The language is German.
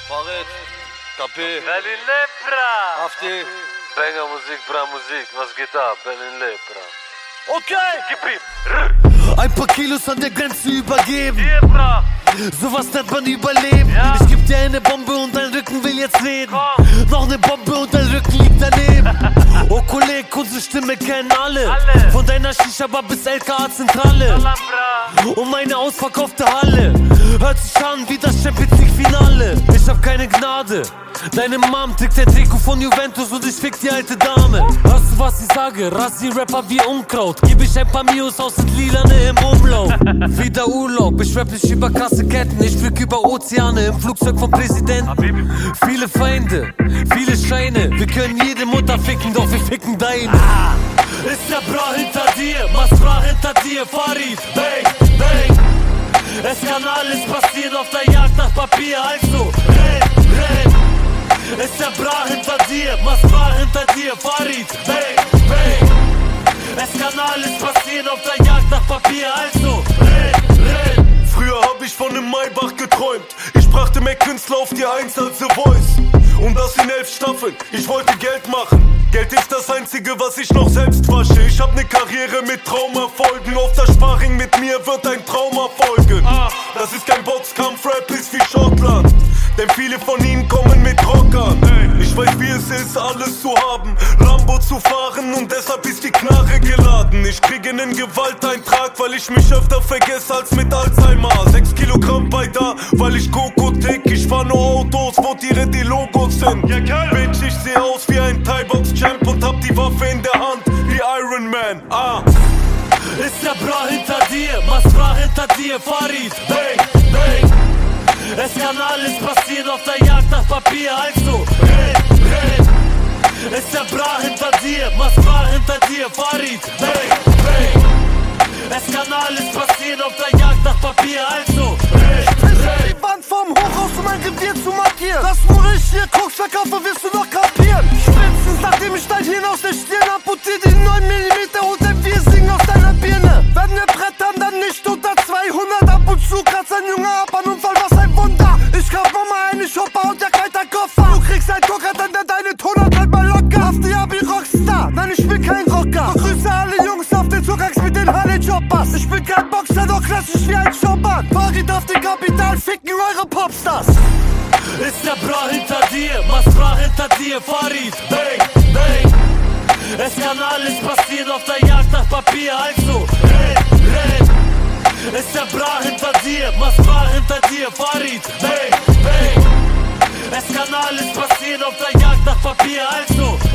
Farid, Kapé, Berlin lebt, bra! Hafti. Banger Musik, bra Musik, was geht ab? Berlin lebt, bra. Okay! Gib ihm! Ein paar Kilos an der Grenze übergeben. Hier, bra! Sowas nennt man Überleben. Ja. Ich geb dir eine Bombe und dein Rücken will jetzt reden. Komm. Noch eine Bombe und dein Rücken liegt daneben. Oh Kollege, unsere Stimme kennen alle. Alle. Von deiner Shisha-Bar bis LKA-Zentrale. Salam, bra! Und meine ausverkaufte Halle hört sich an wie das Champions League Finale. Ich hab keine Gnade. Deine Mom trägt ein Trikot von Juventus und ich fick die alte Dame. Hörst du, was ich sage? Rassi-Rapper wie Unkraut. Gib ich ein paar Mios aus und Lilane im Umlauf. Wieder Urlaub, ich rap nicht über krasse Ketten. Ich flieg über Ozeane im Flugzeug vom Präsidenten. Viele Feinde, viele Scheine. Wir können jede Mutter ficken, doch wir ficken deine. Ist der Bra hinter dir, Masbra hinter dir, Farid, bang, bang. Es kann alles passieren auf der Jagd nach Papier, also renn, renn. Ist der Bra hinter dir, Masbra hinter dir, Farid, bang, bang. Es kann alles passieren auf der Jagd nach Papier, also renn, renn. Früher hab ich von nem Maybach geträumt. Ich brachte mehr Künstler auf die Eins als The Voice. Und das in 11 Staffeln, ich wollte Geld machen. Geld ist das einzige, was ich noch selbst wasche. Ich hab ne Karriere mit Traumerfolgen. Auf das Sparring mit mir wird ein Trauma folgen. Das ist kein Boxkampf, Rap ist wie Schottland. Denn viele von ihnen kommen mit Rockern. Ich weiß wie es ist, alles zu haben, Lambo zu fahren und deshalb ist die Knarre geladen. Ich kriege nen Gewalteintrag, weil ich mich öfter vergesse als mit Alzheimer. 6 Kilogramm bei da, weil ich Coco tick. Ich fahr nur Autos, wo die Logos sind. Bitch, ich seh aus wie ein Thai-Box-Champ und hab die Waffe in der Hand wie Iron Man. Ist der Bra hinter dir, Masbra hinter dir, Farid, bang, bang. Es kann alles passieren auf der Jagd nach Papier, also renn, renn. Ist der Bra hinter dir, Masbra hinter dir, Farid, bang, bang. Es kann alles passieren auf der Jagd nach Papier, also renn, renn. Die Wand vom Hochhaus, um ein Revier zu markieren. Das, wo ich hier Koks verkaufe, wirst du noch kapieren. Spätestens nachdem ich dein Hirn aus der Stirn amputiere, die 9 mm und ein Piercing aus deiner Birne. Wenn wir brettern, dann nicht unter 200. Ab und zu kratzt ein Junge ab an Unfall, was ein Wunder. Ich kauf Mama eine Chopper und der kalter Koffer. Du kriegst ein Cocker, dann der deine Tonart halt mal locker. Hafti Abi Rockstar, nein ich bin kein Rocker. Begrüße alle Jungs auf den Zugangs mit den Harley-Choppers. Ich bin kein Boxer, doch klassisch wie ein Showman. Farid auf den Kapital, ficken eure Popstars. Ist der Bra hinter dir, Masbra hinter dir, Farid, bang, bang. Es kann alles passieren auf der Jagd nach Papier, also renn, renn. Ist der Bra hinter dir, Masbra hinter dir, Farid, bang, bang. Es kann alles passieren auf der Jagd nach Papier, also